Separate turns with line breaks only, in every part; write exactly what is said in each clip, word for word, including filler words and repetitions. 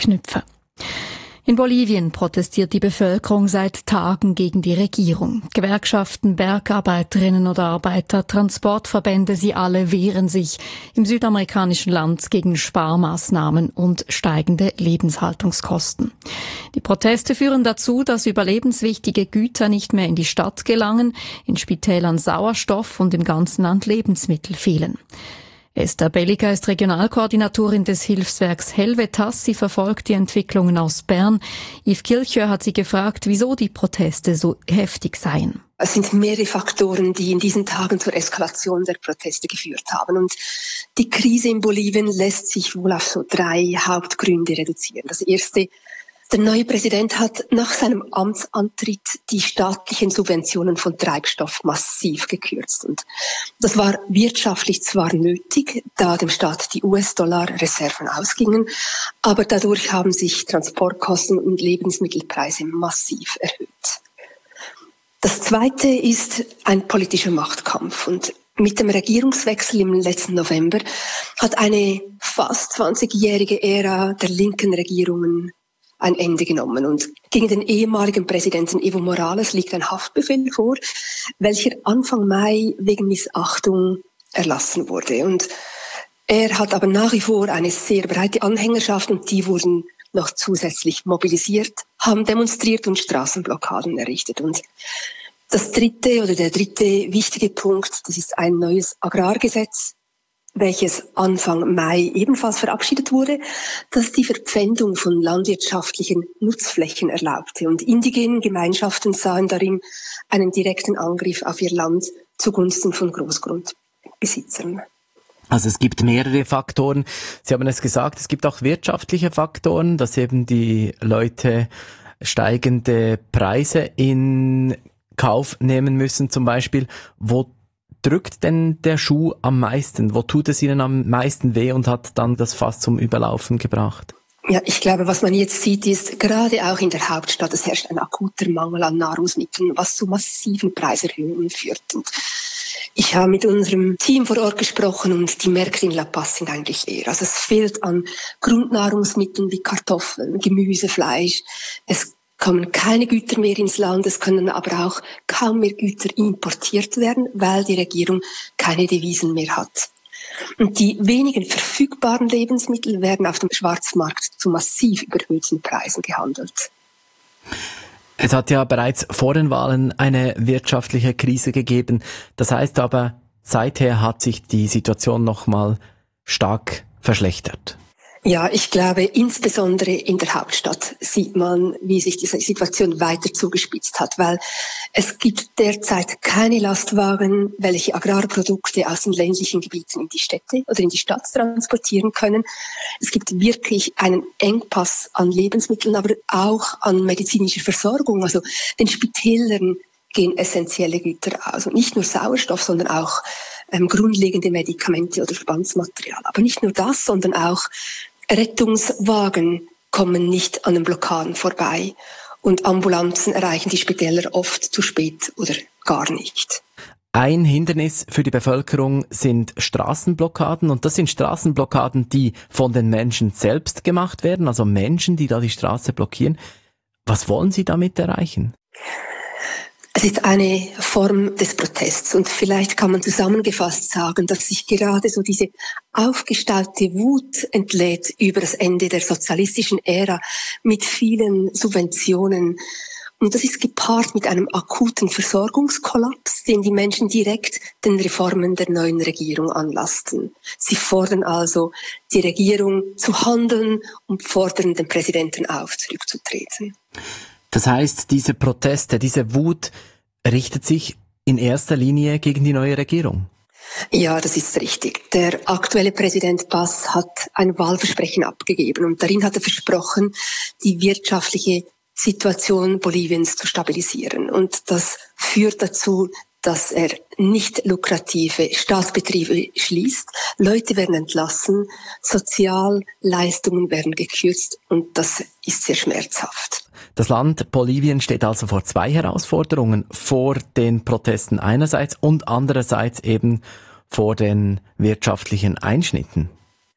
knüpfen. In Bolivien protestiert die Bevölkerung seit Tagen gegen die Regierung. Gewerkschaften, Bergarbeiterinnen oder Arbeiter, Transportverbände, sie alle wehren sich im südamerikanischen Land gegen Sparmaßnahmen und steigende Lebenshaltungskosten. Die Proteste führen dazu, dass überlebenswichtige Güter nicht mehr in die Stadt gelangen, in Spitälern Sauerstoff und im ganzen Land Lebensmittel fehlen. Esther Belliger ist Regionalkoordinatorin des Hilfswerks Helvetas. Sie verfolgt die Entwicklungen aus Bern. Yves Kilchör hat sie gefragt, wieso die Proteste so heftig seien.
Es sind mehrere Faktoren, die in diesen Tagen zur Eskalation der Proteste geführt haben. Und die Krise in Bolivien lässt sich wohl auf so drei Hauptgründe reduzieren. Das erste: Der neue Präsident hat nach seinem Amtsantritt die staatlichen Subventionen von Treibstoff massiv gekürzt. Und das war wirtschaftlich zwar nötig, da dem Staat die U S-Dollar-Reserven ausgingen, aber dadurch haben sich Transportkosten und Lebensmittelpreise massiv erhöht. Das zweite ist ein politischer Machtkampf. Und mit dem Regierungswechsel im letzten November hat eine fast zwanzigjährige Ära der linken Regierungen ein Ende genommen. Und gegen den ehemaligen Präsidenten Evo Morales liegt ein Haftbefehl vor, welcher Anfang Mai wegen Missachtung erlassen wurde. Und er hat aber nach wie vor eine sehr breite Anhängerschaft und die wurden noch zusätzlich mobilisiert, haben demonstriert und Straßenblockaden errichtet. Und das dritte oder der dritte wichtige Punkt, das ist ein neues Agrargesetz, welches Anfang Mai ebenfalls verabschiedet wurde, das die Verpfändung von landwirtschaftlichen Nutzflächen erlaubte. Und indigene Gemeinschaften sahen darin einen direkten Angriff auf ihr Land zugunsten von Großgrundbesitzern.
Also es gibt mehrere Faktoren. Sie haben es gesagt, es gibt auch wirtschaftliche Faktoren, dass eben die Leute steigende Preise in Kauf nehmen müssen, zum Beispiel. Wo drückt denn der Schuh am meisten? Wo tut es Ihnen am meisten weh und hat dann das fast zum Überlaufen gebracht?
Ja, ich glaube, was man jetzt sieht, ist gerade auch in der Hauptstadt, es herrscht ein akuter Mangel an Nahrungsmitteln, was zu massiven Preiserhöhungen führt. Und ich habe mit unserem Team vor Ort gesprochen und die Märkte in La Paz sind eigentlich leer. Also es fehlt an Grundnahrungsmitteln wie Kartoffeln, Gemüse, Fleisch. Es kommen keine Güter mehr ins Land, es können aber auch kaum mehr Güter importiert werden, weil die Regierung keine Devisen mehr hat. Und die wenigen verfügbaren Lebensmittel werden auf dem Schwarzmarkt zu massiv überhöhten Preisen gehandelt.
Es hat ja bereits vor den Wahlen eine wirtschaftliche Krise gegeben. Das heißt aber, seither hat sich die Situation nochmal stark verschlechtert.
Ja, ich glaube, insbesondere in der Hauptstadt sieht man, wie sich diese Situation weiter zugespitzt hat, weil es gibt derzeit keine Lastwagen, welche Agrarprodukte aus den ländlichen Gebieten in die Städte oder in die Stadt transportieren können. Es gibt wirklich einen Engpass an Lebensmitteln, aber auch an medizinischer Versorgung. Also den Spitälern gehen essentielle Güter aus. Und nicht nur Sauerstoff, sondern auch ähm, grundlegende Medikamente oder Verbandsmaterial. Aber nicht nur das, sondern auch Rettungswagen kommen nicht an den Blockaden vorbei und Ambulanzen erreichen die Spitäler oft zu spät oder gar nicht.
Ein Hindernis für die Bevölkerung sind Straßenblockaden und das sind Straßenblockaden, die von den Menschen selbst gemacht werden, also Menschen, die da die Straße blockieren. Was wollen Sie damit erreichen?
Es ist eine Form des Protests und vielleicht kann man zusammengefasst sagen, dass sich gerade so diese aufgestaute Wut entlädt über das Ende der sozialistischen Ära mit vielen Subventionen. Und das ist gepaart mit einem akuten Versorgungskollaps, den die Menschen direkt den Reformen der neuen Regierung anlasten. Sie fordern also die Regierung zu handeln und fordern den Präsidenten auf, zurückzutreten.
Das heißt, diese Proteste, diese Wut richtet sich in erster Linie gegen die neue Regierung?
Ja, das ist richtig. Der aktuelle Präsident Paz hat ein Wahlversprechen abgegeben und darin hat er versprochen, die wirtschaftliche Situation Boliviens zu stabilisieren. Und das führt dazu, dass er nicht lukrative Staatsbetriebe schließt. Leute werden entlassen, Sozialleistungen werden gekürzt und das ist sehr schmerzhaft.
Das Land Bolivien steht also vor zwei Herausforderungen, vor den Protesten einerseits und andererseits eben vor den wirtschaftlichen Einschnitten.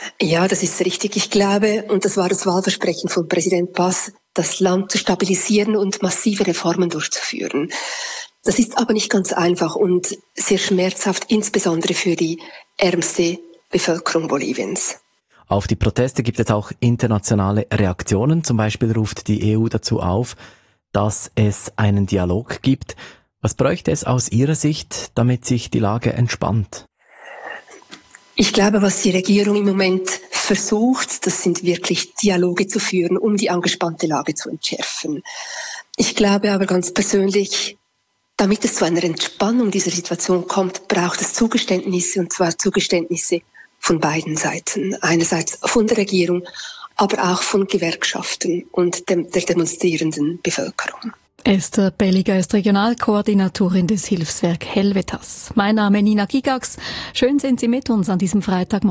Ja, das ist richtig. Ich glaube, und das war das Wahlversprechen von Präsident Bas, das Land zu stabilisieren und massive Reformen durchzuführen. Das ist aber nicht ganz einfach und sehr schmerzhaft, insbesondere für die ärmste Bevölkerung Boliviens.
Auf die Proteste gibt es auch internationale Reaktionen. Zum Beispiel ruft die E U dazu auf, dass es einen Dialog gibt. Was bräuchte es aus Ihrer Sicht, damit sich die Lage entspannt?
Ich glaube, was die Regierung im Moment versucht, das sind wirklich Dialoge zu führen, um die angespannte Lage zu entschärfen. Ich glaube aber ganz persönlich, damit es zu einer Entspannung dieser Situation kommt, braucht es Zugeständnisse, und zwar Zugeständnisse von beiden Seiten. Einerseits von der Regierung, aber auch von Gewerkschaften und dem, der demonstrierenden Bevölkerung.
Esther Belliger ist Regionalkoordinatorin des Hilfswerk Helvetas. Mein Name Nina Gigax. Schön sind Sie mit uns an diesem Freitag.